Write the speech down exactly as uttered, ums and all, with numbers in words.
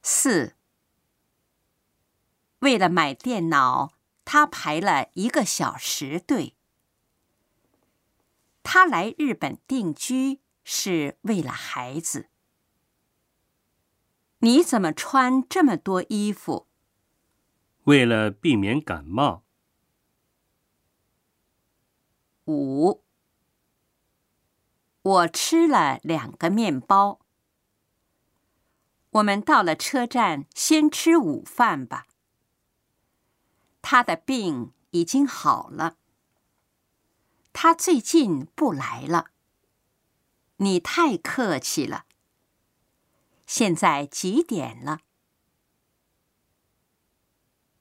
四，为了买电脑，他排了一个小时队。他来日本定居是为了孩子。你怎么穿这么多衣服？ 为了避免感冒。 五，我吃了两个面包。我们到了车站，先吃午饭吧。他的病已经好了。他最近不来了。你太客气了。现在几点了？